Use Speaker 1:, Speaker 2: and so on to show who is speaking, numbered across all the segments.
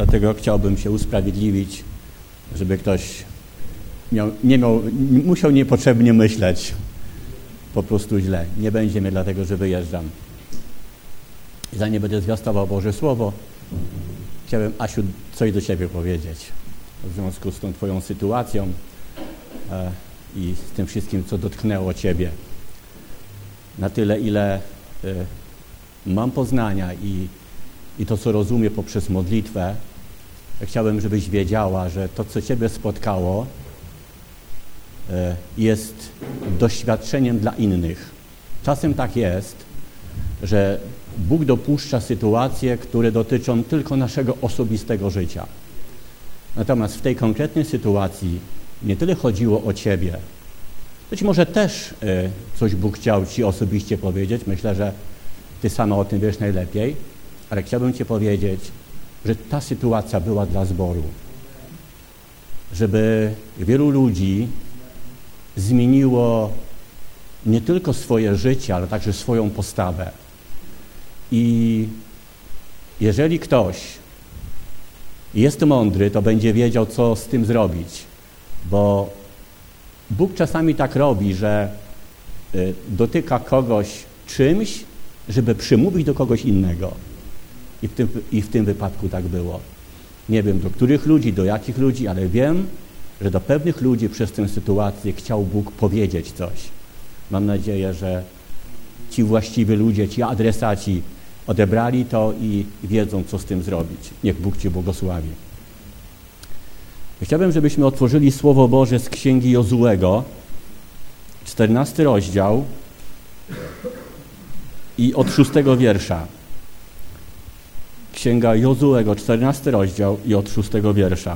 Speaker 1: Dlatego chciałbym się usprawiedliwić, żeby ktoś musiał niepotrzebnie myśleć po prostu źle. Nie będzie mnie dlatego, że wyjeżdżam. Zanim będę zwiastował Boże Słowo, chciałem, Asiu, coś do Ciebie powiedzieć w związku z tą Twoją sytuacją i z tym wszystkim, co dotknęło Ciebie. Na tyle, ile mam poznania i to, co rozumiem poprzez modlitwę, chciałem, żebyś wiedziała, że to, co Ciebie spotkało, jest doświadczeniem dla innych. Czasem tak jest, że Bóg dopuszcza sytuacje, które dotyczą tylko naszego osobistego życia. Natomiast w tej konkretnej sytuacji nie tyle chodziło o Ciebie. Być może też coś Bóg chciał Ci osobiście powiedzieć. Myślę, że Ty sama o tym wiesz najlepiej. Ale chciałbym Ci powiedzieć, że ta sytuacja była dla zboru. Żeby wielu ludzi zmieniło nie tylko swoje życie, ale także swoją postawę. I jeżeli ktoś jest mądry, to będzie wiedział, co z tym zrobić. Bo Bóg czasami tak robi, że dotyka kogoś czymś, żeby przymówić do kogoś innego. I w tym wypadku tak było. Nie wiem, do których ludzi, do jakich ludzi, ale wiem, że do pewnych ludzi przez tę sytuację chciał Bóg powiedzieć coś. Mam nadzieję, że ci właściwi ludzie, ci adresaci odebrali to i wiedzą, co z tym zrobić. Niech Bóg Cię błogosławi. Chciałbym, żebyśmy otworzyli Słowo Boże z Księgi Jozułego, 14 rozdział i od 6 wiersza. Księga Jozułego, 14 rozdział i od 6 wiersza.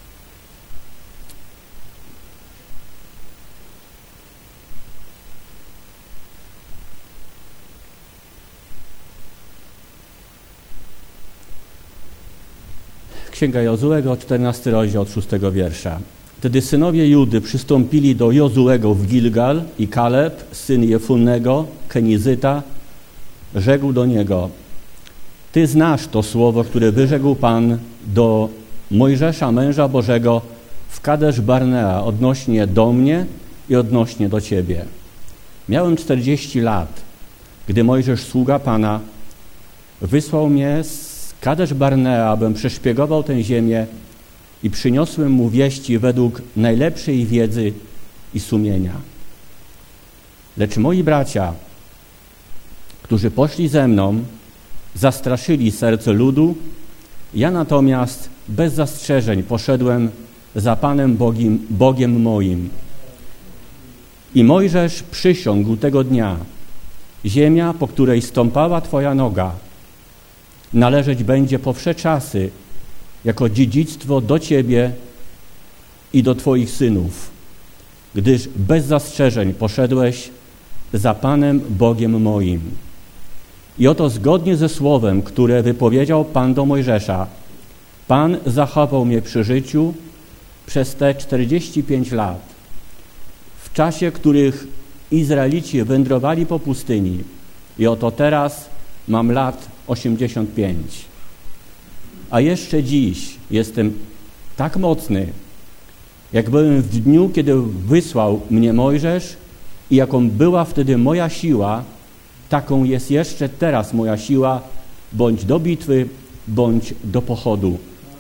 Speaker 1: Księga Jozułego, 14 rozdział od 6 wiersza. Wtedy synowie Judy przystąpili do Jozułego w Gilgal i Kaleb, syn Jefunnego, Kenizyta, rzekł do niego: Ty znasz to słowo, które wyrzekł Pan do Mojżesza, męża Bożego, w Kadesz Barnea odnośnie do mnie i odnośnie do Ciebie. Miałem 40 lat, gdy Mojżesz, sługa Pana, wysłał mnie z Kadesz Barnea, abym przeszpiegował tę ziemię i przyniosłem mu wieści według najlepszej wiedzy i sumienia. Lecz moi bracia, którzy poszli ze mną, zastraszyli serce ludu, ja natomiast bez zastrzeżeń poszedłem za Panem Bogiem moim. I Mojżesz przysiągł tego dnia: ziemia, po której stąpała Twoja noga, należeć będzie po wsze czasy jako dziedzictwo do Ciebie i do Twoich synów, gdyż bez zastrzeżeń poszedłeś za Panem Bogiem moim. I oto zgodnie ze słowem, które wypowiedział Pan do Mojżesza, Pan zachował mnie przy życiu przez te 45 lat, w czasie, których Izraelici wędrowali po pustyni. I oto teraz mam lat 85. A jeszcze dziś jestem tak mocny, jak byłem w dniu, kiedy wysłał mnie Mojżesz i jaką była wtedy moja siła, taką jest jeszcze teraz moja siła, bądź do bitwy, bądź do pochodu.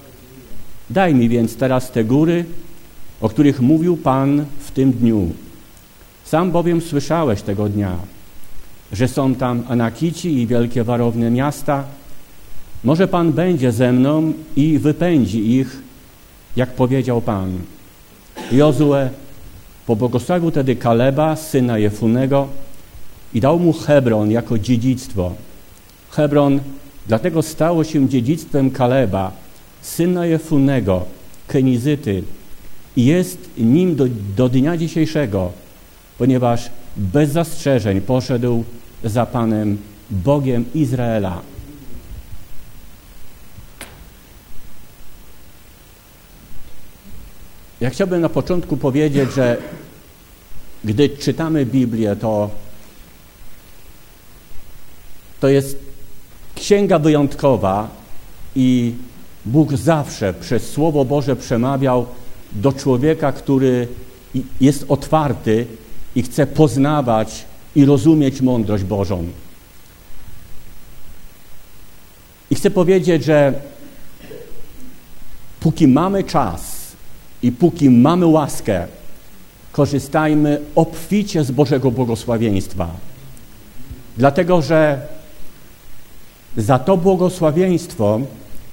Speaker 1: Daj mi więc teraz te góry, o których mówił Pan w tym dniu. Sam bowiem słyszałeś tego dnia, że są tam Anakici i wielkie warowne miasta. Może Pan będzie ze mną i wypędzi ich, jak powiedział Pan. Jozue pobłogosławił tedy Kaleba, syna Jefunego, i dał mu Hebron jako dziedzictwo. Hebron dlatego stało się dziedzictwem Kaleba, syna Jefunego, Kenizyty, i jest nim do dnia dzisiejszego, ponieważ bez zastrzeżeń poszedł za Panem Bogiem Izraela. Ja chciałbym na początku powiedzieć, że gdy czytamy Biblię, to jest księga wyjątkowa i Bóg zawsze przez Słowo Boże przemawiał do człowieka, który jest otwarty i chce poznawać i rozumieć mądrość Bożą. I chcę powiedzieć, że póki mamy czas i póki mamy łaskę, korzystajmy obficie z Bożego błogosławieństwa. Dlatego, że za to błogosławieństwo,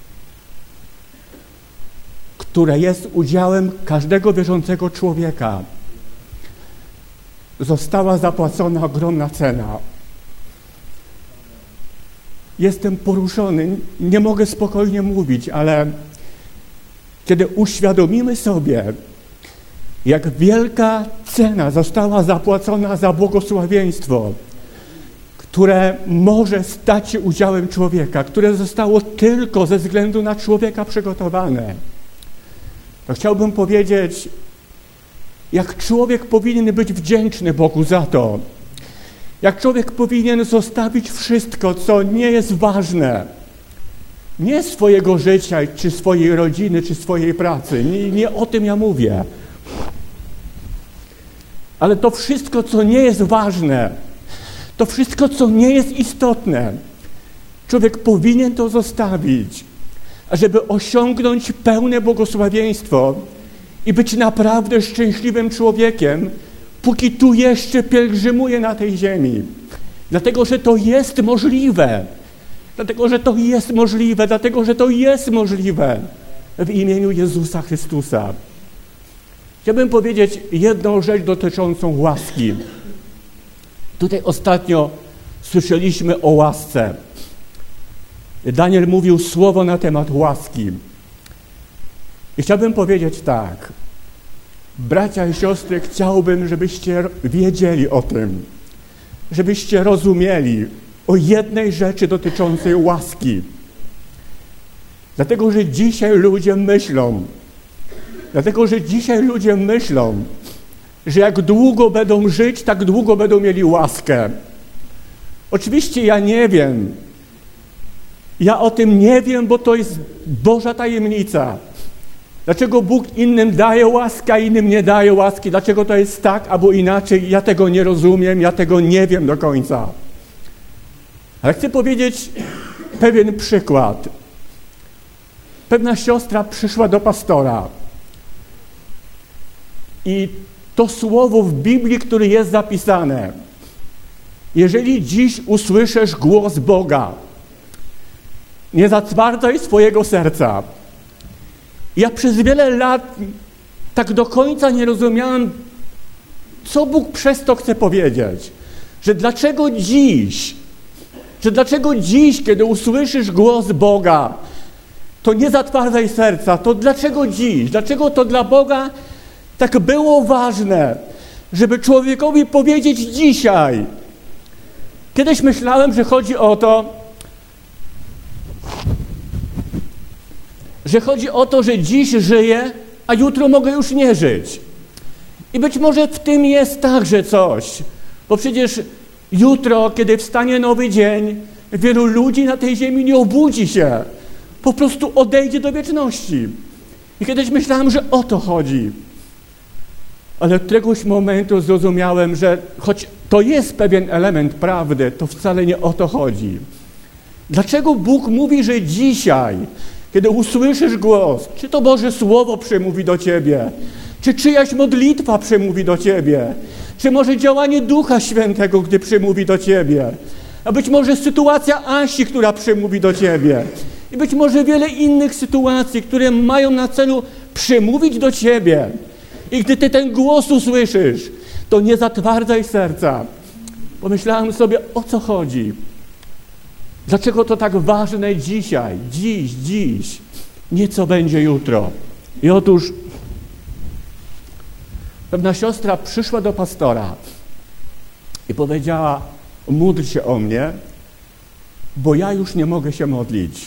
Speaker 1: które jest udziałem każdego wierzącego człowieka, została zapłacona ogromna cena. Jestem poruszony, nie mogę spokojnie mówić, ale kiedy uświadomimy sobie, jak wielka cena została zapłacona za błogosławieństwo, które może stać się udziałem człowieka, które zostało tylko ze względu na człowieka przygotowane, to chciałbym powiedzieć, jak człowiek powinien być wdzięczny Bogu za to, jak człowiek powinien zostawić wszystko, co nie jest ważne, nie swojego życia, czy swojej rodziny, czy swojej pracy, nie o tym ja mówię, ale to wszystko, co nie jest ważne, to wszystko, co nie jest istotne, człowiek powinien to zostawić, ażeby osiągnąć pełne błogosławieństwo i być naprawdę szczęśliwym człowiekiem, póki tu jeszcze pielgrzymuje na tej ziemi. Dlatego, że to jest możliwe. Dlatego, że to jest możliwe. Dlatego, że to jest możliwe w imieniu Jezusa Chrystusa. Chciałbym powiedzieć jedną rzecz dotyczącą łaski. Tutaj ostatnio słyszeliśmy o łasce. Daniel mówił słowo na temat łaski. I chciałbym powiedzieć tak. Bracia i siostry, chciałbym, żebyście wiedzieli o tym, żebyście rozumieli o jednej rzeczy dotyczącej łaski. Dlatego, że dzisiaj ludzie myślą, że jak długo będą żyć, tak długo będą mieli łaskę. Oczywiście ja nie wiem. Ja o tym nie wiem, bo to jest Boża tajemnica. Dlaczego Bóg innym daje łaskę, a innym nie daje łaski? Dlaczego to jest tak albo inaczej? Ja tego nie rozumiem, ja tego nie wiem do końca. Ale chcę powiedzieć pewien przykład. Pewna siostra przyszła do pastora i to słowo w Biblii, które jest zapisane. Jeżeli dziś usłyszysz głos Boga, nie zatwardzaj swojego serca. Ja przez wiele lat tak do końca nie rozumiałem, co Bóg przez to chce powiedzieć. Że dlaczego dziś, kiedy usłyszysz głos Boga, to nie zatwardzaj serca. To dlaczego dziś? Dlaczego to dla Boga tak było ważne, żeby człowiekowi powiedzieć dzisiaj? Kiedyś myślałem, że chodzi o to, że dziś żyję, a jutro mogę już nie żyć. I być może w tym jest także coś, bo przecież jutro, kiedy wstanie nowy dzień, wielu ludzi na tej ziemi nie obudzi się, po prostu odejdzie do wieczności. I kiedyś myślałem, że o to chodzi. Ale od któregoś momentu zrozumiałem, że choć to jest pewien element prawdy, to wcale nie o to chodzi. Dlaczego Bóg mówi, że dzisiaj, kiedy usłyszysz głos, czy to Boże Słowo przemówi do ciebie, czy czyjaś modlitwa przemówi do ciebie, czy może działanie Ducha Świętego, gdy przemówi do ciebie, a być może sytuacja Asi, która przemówi do ciebie i być może wiele innych sytuacji, które mają na celu przemówić do ciebie. I gdy ty ten głos usłyszysz, to nie zatwardzaj serca. Pomyślałem sobie, o co chodzi. Dlaczego to tak ważne dzisiaj, dziś, nie co będzie jutro. I otóż pewna siostra przyszła do pastora i powiedziała, módl się o mnie, bo ja już nie mogę się modlić.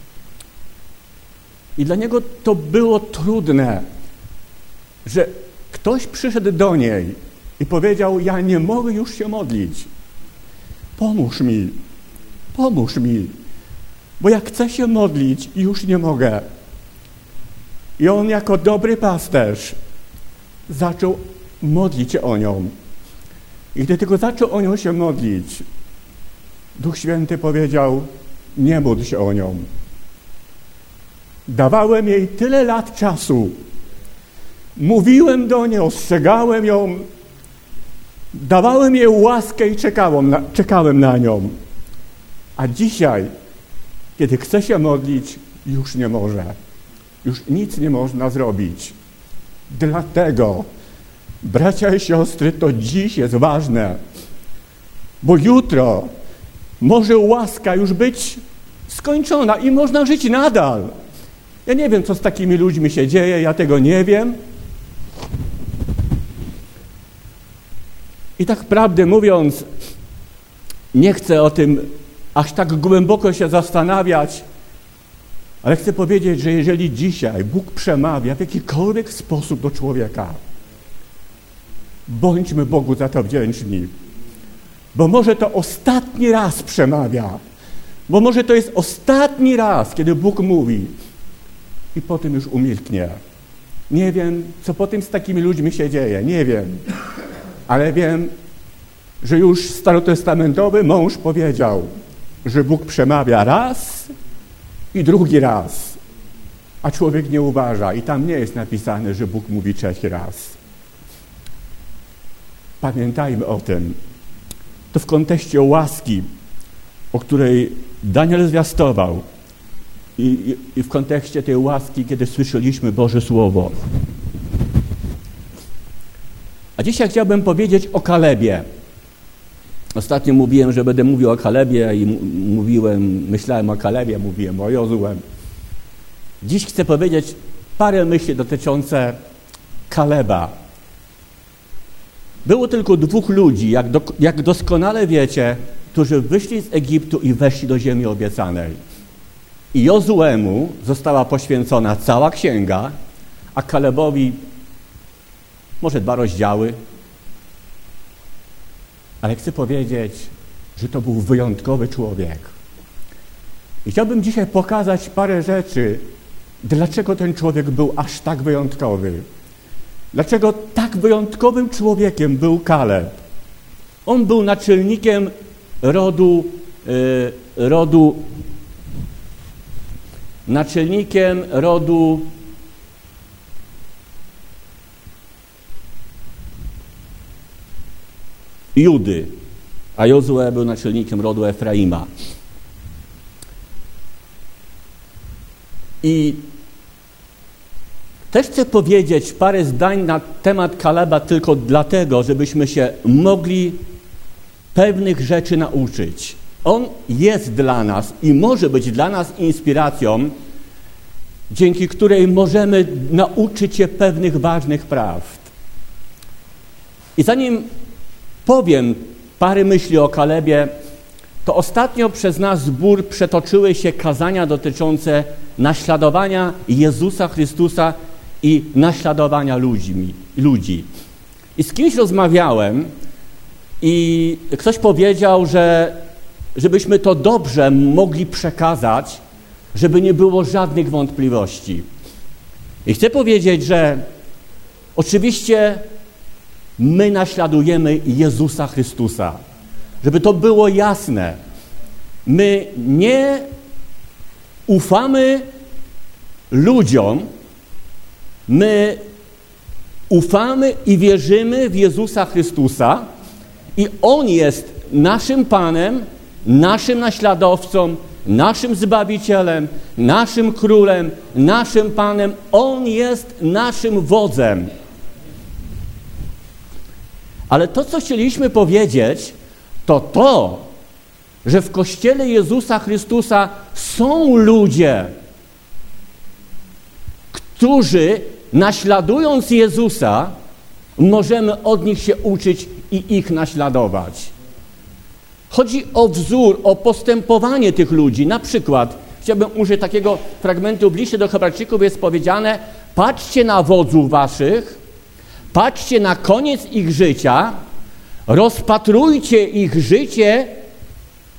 Speaker 1: I dla niego to było trudne, że ktoś przyszedł do niej i powiedział, ja nie mogę już się modlić. Pomóż mi.
Speaker 2: Bo jak chcę się modlić, już nie mogę. I on jako dobry pasterz zaczął modlić się o nią. I gdy tylko zaczął o nią się modlić, Duch Święty powiedział, nie módl się o nią. Dawałem jej tyle lat czasu. Mówiłem do niej, ostrzegałem ją, dawałem jej łaskę i czekałem na nią. A dzisiaj, kiedy chce się modlić, już nie może. Już nic nie można zrobić. Dlatego, bracia i siostry, to dziś jest ważne, bo jutro może łaska już być skończona i można żyć nadal. Ja nie wiem, co z takimi ludźmi się dzieje, ja tego nie wiem. I tak prawdę mówiąc, nie chcę o tym aż tak głęboko się zastanawiać, ale chcę powiedzieć, że jeżeli dzisiaj Bóg przemawia w jakikolwiek sposób do człowieka, bądźmy Bogu za to wdzięczni, bo może to ostatni raz przemawia, bo może to jest ostatni raz, kiedy Bóg mówi i potem już umilknie. Nie wiem, co potem z takimi ludźmi się dzieje, nie wiem, ale wiem, że już starotestamentowy mąż powiedział, że Bóg przemawia raz i drugi raz, a człowiek nie uważa i tam nie jest napisane, że Bóg mówi trzeci raz. Pamiętajmy o tym. To w kontekście łaski, o której Daniel zwiastował i w kontekście tej łaski, kiedy słyszeliśmy Boże Słowo. A dzisiaj chciałbym powiedzieć o Kalebie. Ostatnio mówiłem, że będę mówił o Kalebie i myślałem o Kalebie, mówiłem o Jozułem. Dziś chcę powiedzieć parę myśli dotyczące Kaleba. Było tylko 2 ludzi, jak doskonale wiecie, którzy wyszli z Egiptu i weszli do ziemi obiecanej. I Jozuemu została poświęcona cała księga, a Kalebowi może 2 rozdziały. Ale chcę powiedzieć, że to był wyjątkowy człowiek. I chciałbym dzisiaj pokazać parę rzeczy, dlaczego ten człowiek był aż tak wyjątkowy. Dlaczego tak wyjątkowym człowiekiem był Kaleb. On był naczelnikiem rodu Judy, a Jozue był naczelnikiem rodu Efraima. I też chcę powiedzieć parę zdań na temat Kaleba tylko dlatego, żebyśmy się mogli pewnych rzeczy nauczyć. On jest dla nas i może być dla nas inspiracją, dzięki której możemy nauczyć się pewnych ważnych prawd. I zanim powiem parę myśli o Kalebie, to ostatnio przez nasz zbór przetoczyły się kazania dotyczące naśladowania Jezusa Chrystusa i naśladowania ludzi. I z kimś rozmawiałem i ktoś powiedział, że żebyśmy to dobrze mogli przekazać, żeby nie było żadnych wątpliwości. I chcę powiedzieć, że oczywiście my naśladujemy Jezusa Chrystusa. Żeby to było jasne. My nie ufamy ludziom, my ufamy i wierzymy w Jezusa Chrystusa i On jest naszym Panem, naszym naśladowcą, naszym Zbawicielem, naszym Królem, naszym Panem. On jest naszym wodzem. Ale to, co chcieliśmy powiedzieć, to, że w Kościele Jezusa Chrystusa są ludzie, którzy naśladując Jezusa, możemy od nich się uczyć i ich naśladować. Chodzi o wzór, o postępowanie tych ludzi. Na przykład, chciałbym użyć takiego fragmentu w liście do Hebrajczyków, jest powiedziane: patrzcie na wodzów waszych, patrzcie na koniec ich życia, rozpatrujcie ich życie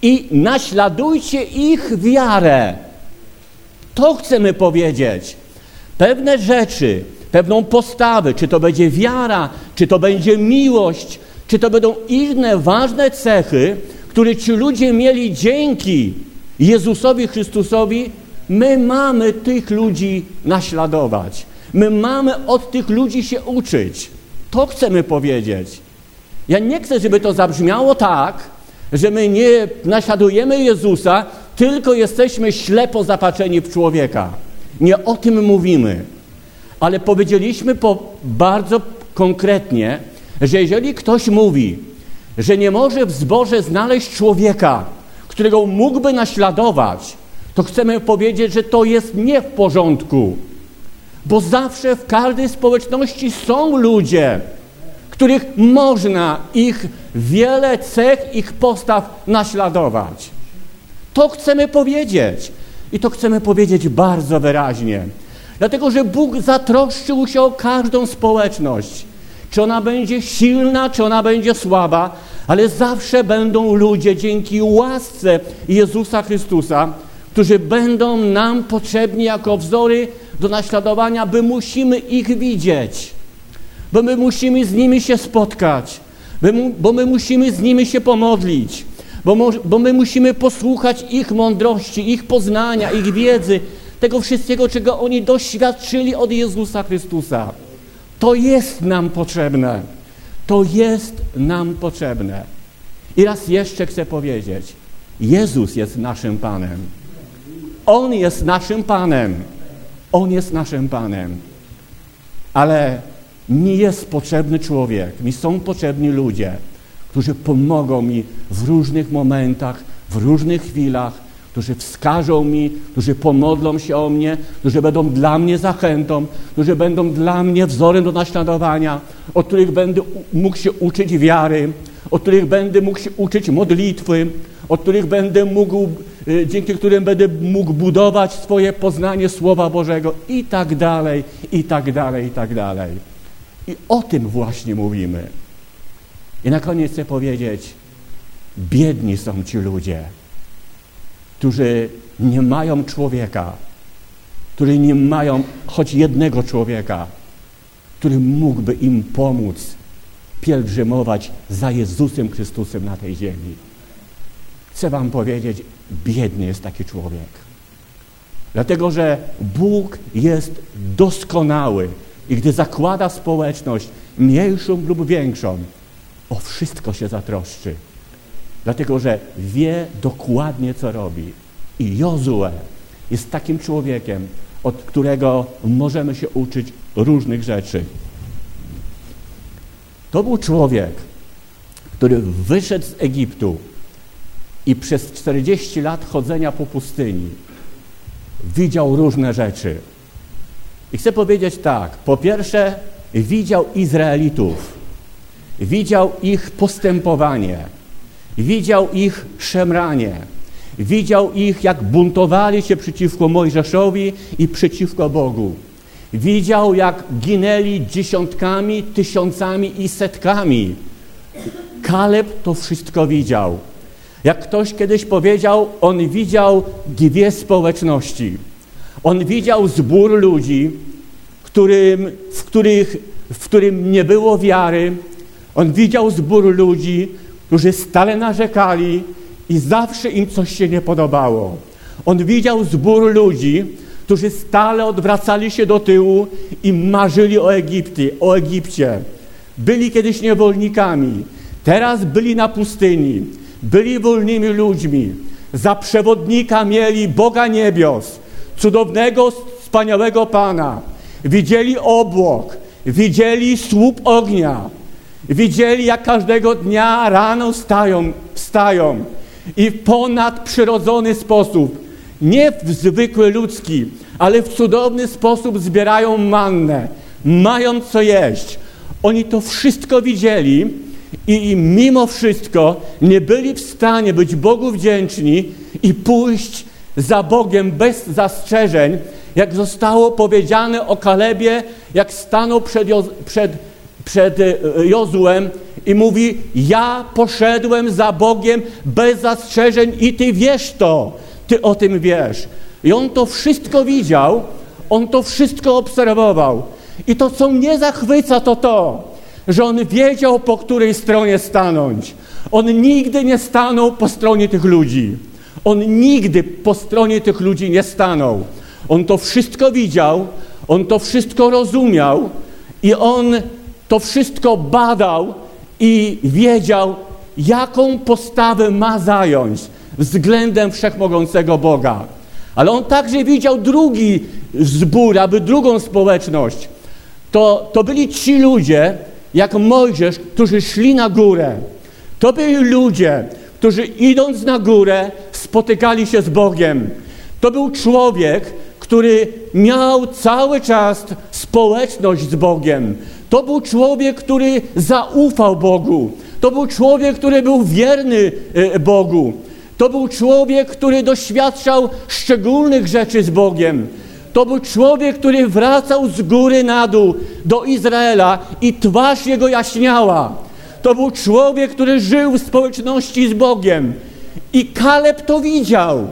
Speaker 2: i naśladujcie ich wiarę. To chcemy powiedzieć. Pewne rzeczy, pewną postawę, czy to będzie wiara, czy to będzie miłość, czy to będą inne ważne cechy, które ci ludzie mieli dzięki Jezusowi Chrystusowi, my mamy tych ludzi naśladować. My mamy od tych ludzi się uczyć. To chcemy powiedzieć. Ja nie chcę, żeby to zabrzmiało tak, że my nie naśladujemy Jezusa, tylko jesteśmy ślepo zapatrzeni w człowieka. Nie o tym mówimy. Ale powiedzieliśmy bardzo konkretnie, że jeżeli ktoś mówi, że nie może w zborze znaleźć człowieka, którego mógłby naśladować, to chcemy powiedzieć, że to jest nie w porządku. Bo zawsze w każdej społeczności są ludzie, których można ich wiele cech, ich postaw naśladować. To chcemy powiedzieć. I to chcemy powiedzieć bardzo wyraźnie. Dlatego, że Bóg zatroszczył się o każdą społeczność. Czy ona będzie silna, czy ona będzie słaba, ale zawsze będą ludzie dzięki łasce Jezusa Chrystusa, którzy będą nam potrzebni jako wzory do naśladowania, by musimy ich widzieć, bo my musimy z nimi się spotkać, bo my musimy z nimi się pomodlić, bo my musimy posłuchać ich mądrości, ich poznania, ich wiedzy, tego wszystkiego, czego oni doświadczyli od Jezusa Chrystusa. To jest nam potrzebne. To jest nam potrzebne. I raz jeszcze chcę powiedzieć, Jezus jest naszym Panem. On jest naszym Panem. On jest naszym Panem. Ale mi jest potrzebny człowiek, mi są potrzebni ludzie, którzy pomogą mi w różnych momentach, w różnych chwilach, którzy wskażą mi, którzy pomodlą się o mnie, którzy będą dla mnie zachętą, którzy będą dla mnie wzorem do naśladowania, od których będę mógł się uczyć wiary, od których będę mógł się uczyć modlitwy, od których będę mógł, dzięki którym będę mógł budować swoje poznanie Słowa Bożego i tak dalej, i tak dalej, i tak dalej. I o tym właśnie mówimy. I na koniec chcę powiedzieć, biedni są ci ludzie, którzy nie mają człowieka, którzy nie mają choć jednego człowieka, który mógłby im pomóc pielgrzymować za Jezusem Chrystusem na tej ziemi. Chcę wam powiedzieć, biedny jest taki człowiek. Dlatego, że Bóg jest doskonały i gdy zakłada społeczność, mniejszą lub większą, o wszystko się zatroszczy. Dlatego, że wie dokładnie, co robi. I Jozue jest takim człowiekiem, od którego możemy się uczyć różnych rzeczy. To był człowiek, który wyszedł z Egiptu i przez 40 lat chodzenia po pustyni widział różne rzeczy. I chcę powiedzieć tak, po pierwsze widział Izraelitów, widział ich postępowanie, widział ich szemranie, widział ich, jak buntowali się przeciwko Mojżeszowi i przeciwko Bogu. Widział, jak ginęli dziesiątkami, tysiącami i setkami. Kaleb to wszystko widział. Jak ktoś kiedyś powiedział, on widział dwie społeczności. On widział zbór ludzi, w którym nie było wiary. On widział zbór ludzi, którzy stale narzekali i zawsze im coś się nie podobało. On widział zbór ludzi, którzy stale odwracali się do tyłu i marzyli o Egipcie. Byli kiedyś niewolnikami, teraz byli na pustyni, byli wolnymi ludźmi. Za przewodnika mieli Boga niebios, cudownego, wspaniałego Pana. Widzieli obłok, widzieli słup ognia, widzieli, jak każdego dnia rano wstają i w ponadprzyrodzony sposób, nie w zwykły ludzki, ale w cudowny sposób zbierają mannę, mają co jeść. Oni to wszystko widzieli i mimo wszystko nie byli w stanie być Bogu wdzięczni i pójść za Bogiem bez zastrzeżeń, jak zostało powiedziane o Kalebie, jak stanął przed przed Jozuem i mówi: ja poszedłem za Bogiem bez zastrzeżeń i ty wiesz to, ty o tym wiesz. I on to wszystko widział, on to wszystko obserwował. I to, co mnie zachwyca, to, że on wiedział, po której stronie stanąć. On nigdy nie stanął po stronie tych ludzi. On nigdy po stronie tych ludzi nie stanął. On to wszystko widział, on to wszystko rozumiał i on to wszystko badał i wiedział, jaką postawę ma zająć względem wszechmogącego Boga. Ale on także widział drugi zbór, aby drugą społeczność. To byli ci ludzie, jak Mojżesz, którzy szli na górę. To byli ludzie, którzy idąc na górę spotykali się z Bogiem. To był człowiek, który miał cały czas społeczność z Bogiem. To był człowiek, który zaufał Bogu. To był człowiek, który był wierny Bogu. To był człowiek, który doświadczał szczególnych rzeczy z Bogiem. To był człowiek, który wracał z góry na dół do Izraela i twarz jego jaśniała. To był człowiek, który żył w społeczności z Bogiem. I Kaleb to widział.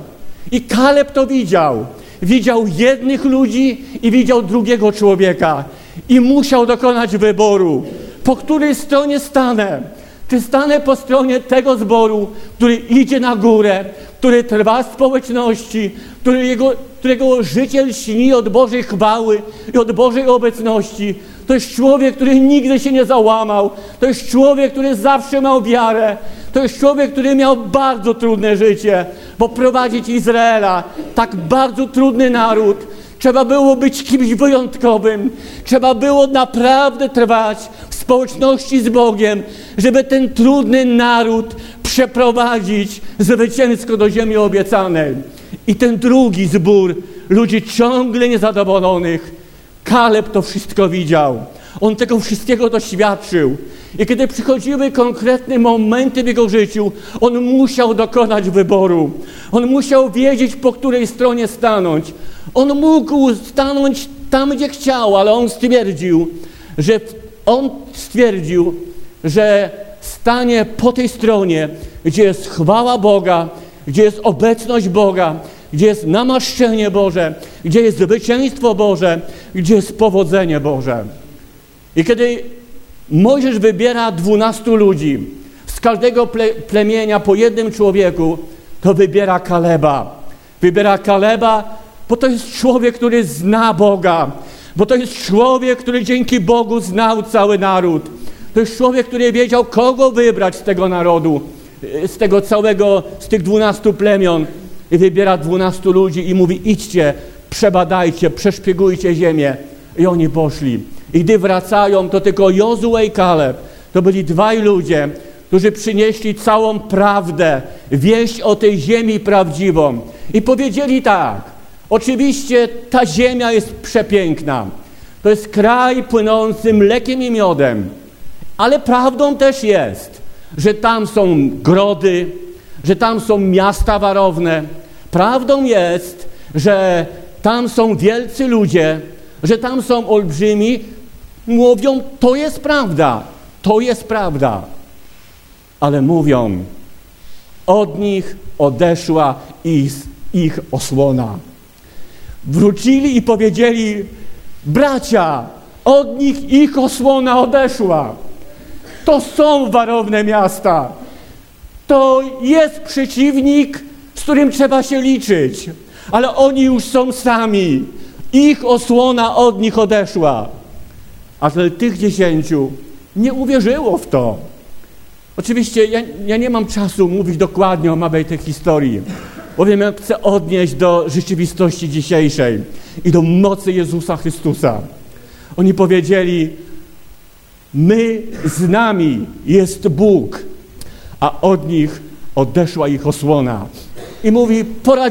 Speaker 2: Widział jednych ludzi i widział drugiego człowieka. I musiał dokonać wyboru. Po której stronie stanę? Czy stanę po stronie tego zboru, który idzie na górę, który trwa w społeczności, którego życie lśni od Bożej chwały i od Bożej obecności? To jest człowiek, który nigdy się nie załamał. To jest człowiek, który zawsze miał wiarę. To jest człowiek, który miał bardzo trudne życie, bo prowadzić Izraela, tak bardzo trudny naród, trzeba było być kimś wyjątkowym. Trzeba było naprawdę trwać w społeczności z Bogiem, żeby ten trudny naród przeprowadzić zwycięsko do ziemi obiecanej. I ten drugi zbór ludzi ciągle niezadowolonych, Kaleb to wszystko widział. On tego wszystkiego doświadczył. I kiedy przychodziły konkretne momenty w jego życiu, on musiał dokonać wyboru. On musiał wiedzieć, po której stronie stanąć. On mógł stanąć tam, gdzie chciał, ale on stwierdził, że stanie po tej stronie, gdzie jest chwała Boga, gdzie jest obecność Boga, gdzie jest namaszczenie Boże, gdzie jest zwycięstwo Boże, gdzie jest powodzenie Boże. I kiedy Mojżesz wybiera 12 ludzi, z każdego plemienia po jednym człowieku, to wybiera Kaleba. Wybiera Kaleba, bo to jest człowiek, który zna Boga, bo to jest człowiek, który dzięki Bogu znał cały naród. To jest człowiek, który wiedział, kogo wybrać z tego narodu, z tych 12 plemion. I wybiera 12 ludzi i mówi: idźcie, przebadajcie, przeszpiegujcie ziemię. I oni poszli. I gdy wracają, to tylko Jozue i Kaleb. To byli dwaj ludzie, którzy przynieśli całą prawdę, wieść o tej ziemi prawdziwą. I powiedzieli tak: oczywiście ta ziemia jest przepiękna. To jest kraj płynący mlekiem i miodem. Ale prawdą też jest, że tam są grody, że tam są miasta warowne. Prawdą jest, że tam są wielcy ludzie, że tam są olbrzymi. Mówią: to jest prawda. Ale mówią: od nich odeszła ich osłona. Wrócili i powiedzieli: bracia, od nich ich osłona odeszła. To są warowne miasta. To jest przeciwnik, z którym trzeba się liczyć. Ale oni już są sami. Ich osłona od nich odeszła. Ale tych 10 nie uwierzyło w to. Oczywiście ja nie mam czasu mówić dokładnie o omawiać tej historii, bowiem ja chcę odnieść do rzeczywistości dzisiejszej i do mocy Jezusa Chrystusa. Oni powiedzieli: z nami jest Bóg, a od nich odeszła ich osłona. I mówi: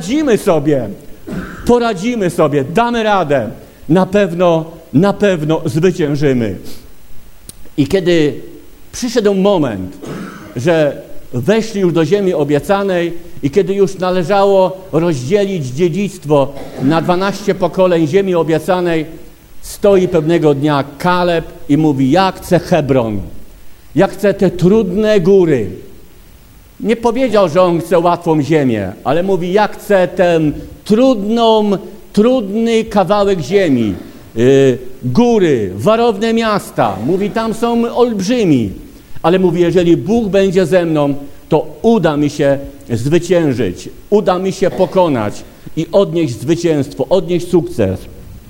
Speaker 2: poradzimy sobie, damy radę, na pewno zwyciężymy. I kiedy przyszedł moment, że weszli już do ziemi obiecanej i kiedy już należało rozdzielić dziedzictwo na 12 pokoleń ziemi obiecanej, stoi pewnego dnia Kaleb i mówi: ja chcę Hebron, ja chcę te trudne góry. Nie powiedział, że on chce łatwą ziemię, ale mówi: ja chcę ten trudny kawałek ziemi, góry, warowne miasta. Mówi: tam są olbrzymi, ale mówi: jeżeli Bóg będzie ze mną, to uda mi się zwyciężyć, uda mi się pokonać i odnieść zwycięstwo, odnieść sukces.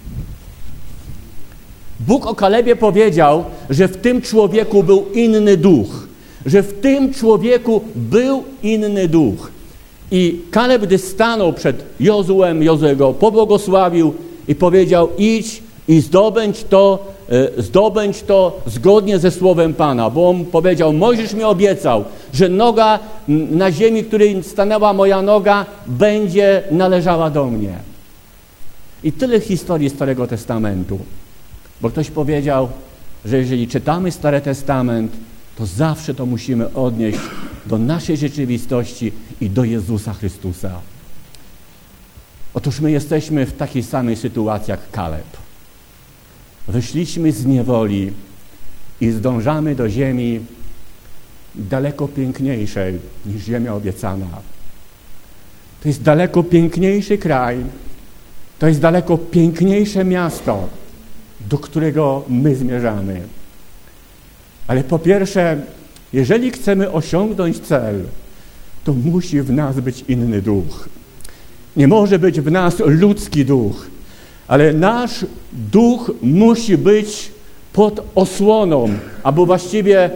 Speaker 2: Bóg o Kalebie powiedział, że w tym człowieku był inny duch, że w tym człowieku był inny duch. I Kaleb, gdy stanął przed Jozułem, Jozue go pobłogosławił i powiedział: idź i zdobędź to zgodnie ze słowem Pana, bo on powiedział: Mojżesz mi obiecał, że noga na ziemi, której stanęła moja noga, będzie należała do mnie. I tyle historii Starego Testamentu, bo ktoś powiedział, że jeżeli czytamy Stary Testament, to zawsze to musimy odnieść do naszej rzeczywistości i do Jezusa Chrystusa. Otóż my jesteśmy w takiej samej sytuacji jak Kaleb. Wyszliśmy z niewoli i zdążamy do ziemi daleko piękniejszej niż ziemia obiecana. To jest daleko piękniejszy kraj, to jest daleko piękniejsze miasto, do którego my zmierzamy. Ale po pierwsze, jeżeli chcemy osiągnąć cel, to musi w nas być inny duch. Nie może być w nas ludzki duch, ale nasz duch musi być pod osłoną, albo właściwie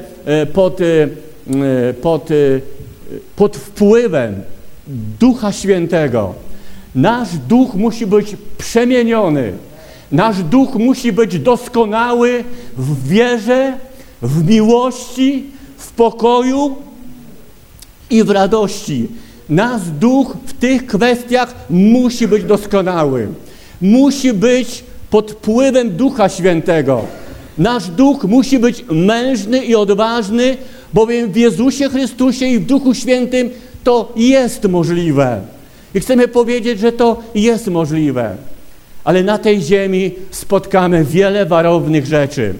Speaker 2: pod wpływem Ducha Świętego. Nasz duch musi być przemieniony. Nasz duch musi być doskonały w wierze, w miłości, w pokoju i w radości. Nasz duch w tych kwestiach musi być doskonały. Musi być pod wpływem Ducha Świętego. Nasz duch musi być mężny i odważny, bowiem w Jezusie Chrystusie i w Duchu Świętym to jest możliwe. I chcemy powiedzieć, że to jest możliwe. Ale na tej ziemi spotkamy wiele warownych rzeczy.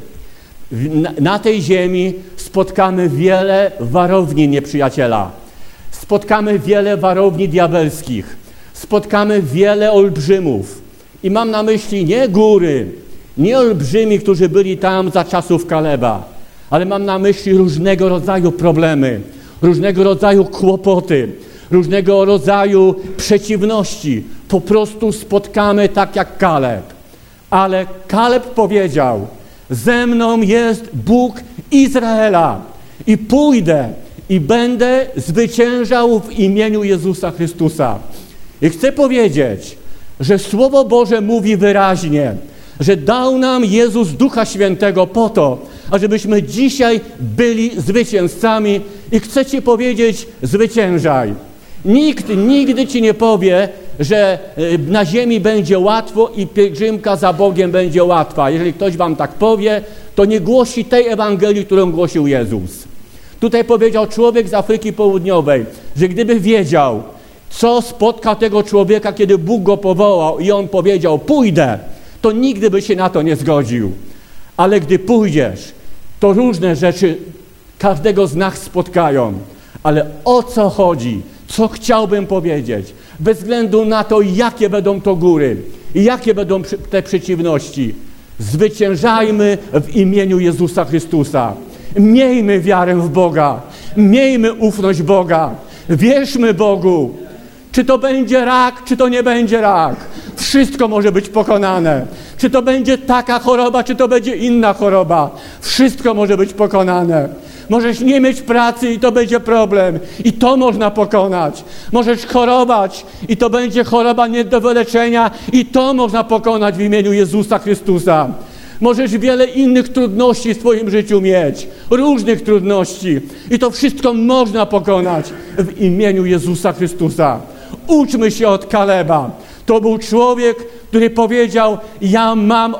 Speaker 2: Na tej ziemi spotkamy wiele warowni nieprzyjaciela. Spotkamy wiele warowni diabelskich. Spotkamy wiele olbrzymów. I mam na myśli nie góry, nie olbrzymi, którzy byli tam za czasów Kaleba, ale mam na myśli różnego rodzaju problemy, różnego rodzaju kłopoty, różnego rodzaju przeciwności. Po prostu spotkamy tak jak Kaleb. Ale Kaleb powiedział: ze mną jest Bóg Izraela i pójdę i będę zwyciężał w imieniu Jezusa Chrystusa. I chcę powiedzieć, że Słowo Boże mówi wyraźnie, że dał nam Jezus Ducha Świętego po to, ażebyśmy dzisiaj byli zwycięzcami. I chcę Ci powiedzieć: zwyciężaj. Nikt nigdy Ci nie powie, że na ziemi będzie łatwo i pielgrzymka za Bogiem będzie łatwa. Jeżeli ktoś wam tak powie, to nie głosi tej Ewangelii, którą głosił Jezus. Tutaj powiedział człowiek z Afryki Południowej, że gdyby wiedział, co spotka tego człowieka, kiedy Bóg go powołał i on powiedział: pójdę, to nigdy by się na to nie zgodził. Ale gdy pójdziesz, to różne rzeczy każdego z nas spotkają. Ale o co chodzi? Co chciałbym powiedzieć? Bez względu na to, jakie będą to góry i jakie będą te przeciwności, zwyciężajmy w imieniu Jezusa Chrystusa. Miejmy wiarę w Boga. Miejmy ufność Boga. Wierzmy Bogu. Czy to będzie rak, czy to nie będzie rak. Wszystko może być pokonane. Czy to będzie taka choroba, czy to będzie inna choroba. Wszystko może być pokonane. Możesz nie mieć pracy i to będzie problem. I to można pokonać. Możesz chorować i to będzie choroba nie do wyleczenia. I to można pokonać w imieniu Jezusa Chrystusa. Możesz wiele innych trudności w swoim życiu mieć. Różnych trudności. I to wszystko można pokonać w imieniu Jezusa Chrystusa. Uczmy się od Kaleba. To był człowiek, który powiedział: ja mam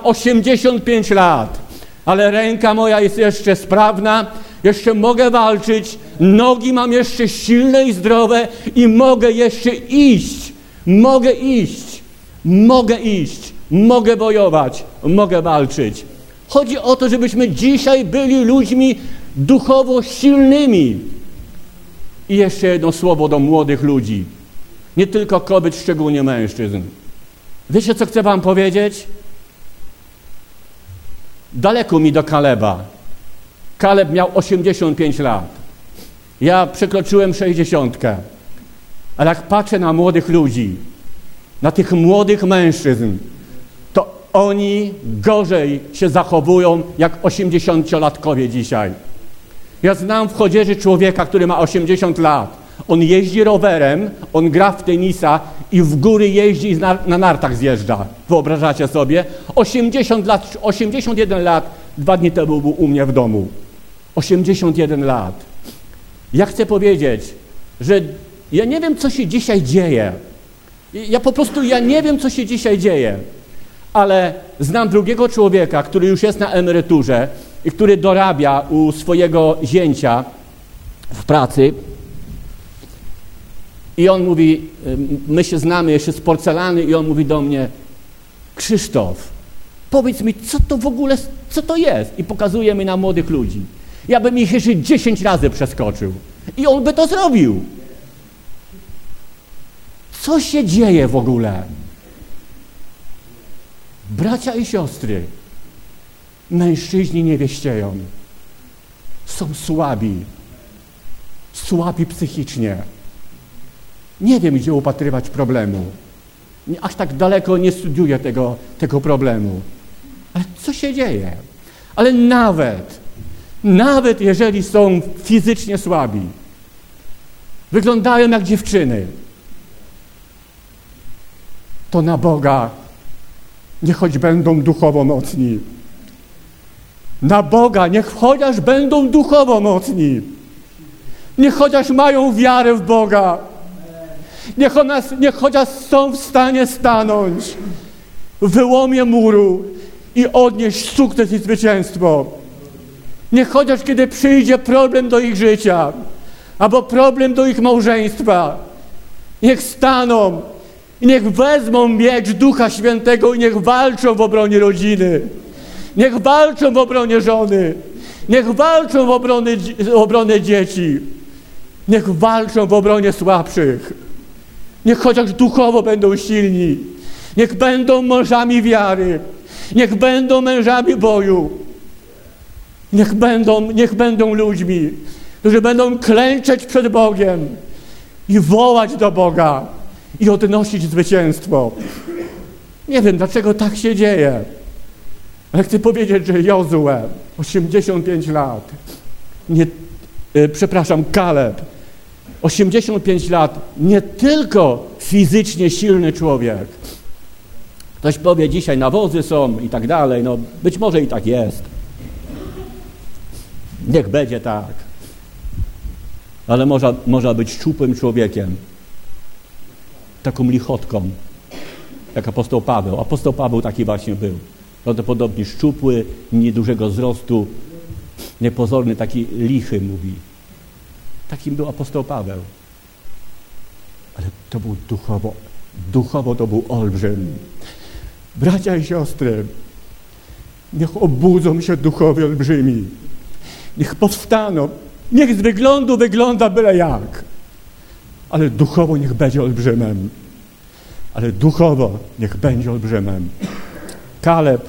Speaker 2: 85 lat, ale ręka moja jest jeszcze sprawna, jeszcze mogę walczyć, nogi mam jeszcze silne i zdrowe i mogę jeszcze iść. Mogę iść. mogę bojować, mogę walczyć. Chodzi o to, żebyśmy dzisiaj byli ludźmi duchowo silnymi. I jeszcze jedno słowo do młodych ludzi. Nie tylko kobiet, szczególnie mężczyzn. Wiecie, co chcę wam powiedzieć? Daleko mi do Kaleba. Kaleb miał 85 lat. Ja przekroczyłem 60. Ale jak patrzę na młodych ludzi, na tych młodych mężczyzn, to oni gorzej się zachowują jak 80-latkowie dzisiaj. Ja znam w Chodzieży człowieka, który ma 80 lat. On jeździ rowerem, on gra w tenisa i w góry jeździ i na nartach zjeżdża. Wyobrażacie sobie? 81 lat, 2 dni temu był u mnie w domu. 81 lat. Ja chcę powiedzieć, że ja nie wiem, co się dzisiaj dzieje. Ja nie wiem, co się dzisiaj dzieje. Ale znam drugiego człowieka, który już jest na emeryturze i który dorabia u swojego zięcia w pracy. I on mówi, my się znamy jeszcze z porcelany i on mówi do mnie: Krzysztof, powiedz mi, co to w ogóle, co to jest? I pokazuje mi na młodych ludzi. Ja bym ich jeszcze 10 razy przeskoczył. I on by to zrobił. Co się dzieje w ogóle? Bracia i siostry, mężczyźni nie wieścieją. Są słabi psychicznie. Nie wiem, gdzie upatrywać problemu. Aż tak daleko nie studiuję tego problemu. Ale co się dzieje? Ale nawet jeżeli są fizycznie słabi, wyglądają jak dziewczyny, to na Boga niech choć będą duchowo mocni. Na Boga niech chociaż będą duchowo mocni. Niech chociaż mają wiarę w Boga. Niech chociaż są w stanie stanąć w wyłomie muru i odnieść sukces i zwycięstwo. Niech chociaż kiedy przyjdzie problem do ich życia albo problem do ich małżeństwa, niech staną i niech wezmą miecz Ducha Świętego i niech walczą w obronie rodziny. Niech walczą w obronie żony. Niech walczą w obronie dzieci. Niech walczą w obronie słabszych. Niech chociaż duchowo będą silni. Niech będą mężami wiary. Niech będą mężami boju. Niech będą ludźmi, którzy będą klęczeć przed Bogiem i wołać do Boga i odnosić zwycięstwo. Nie wiem, dlaczego tak się dzieje, ale chcę powiedzieć, że Jozue, 85 lat, Kaleb, 85 lat, nie tylko fizycznie silny człowiek. Ktoś powie, dzisiaj nawozy są i tak dalej, no być może i tak jest. Niech będzie tak. Ale można być szczupłym człowiekiem, taką lichotką, jak apostoł Paweł. Apostoł Paweł taki właśnie był. Prawdopodobnie szczupły, niedużego wzrostu, niepozorny, taki lichy, mówi. Takim był apostoł Paweł. Ale to był duchowo to był olbrzym. Bracia i siostry, niech obudzą się duchowi olbrzymi. Niech powstaną. Niech z wyglądu wygląda byle jak. Ale duchowo niech będzie olbrzymem. Ale duchowo niech będzie olbrzymem. Kaleb,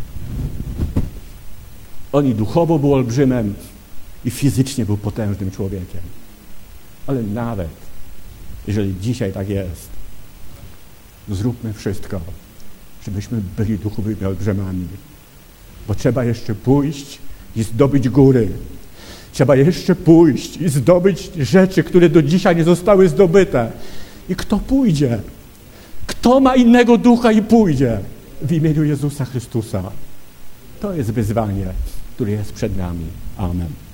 Speaker 2: on i duchowo był olbrzymem i fizycznie był potężnym człowiekiem. Ale nawet jeżeli dzisiaj tak jest, zróbmy wszystko, żebyśmy byli duchowymi olbrzymami. Bo trzeba jeszcze pójść i zdobyć góry. Trzeba jeszcze pójść i zdobyć rzeczy, które do dzisiaj nie zostały zdobyte. I kto pójdzie? Kto ma innego ducha i pójdzie? W imieniu Jezusa Chrystusa. To jest wyzwanie, które jest przed nami. Amen.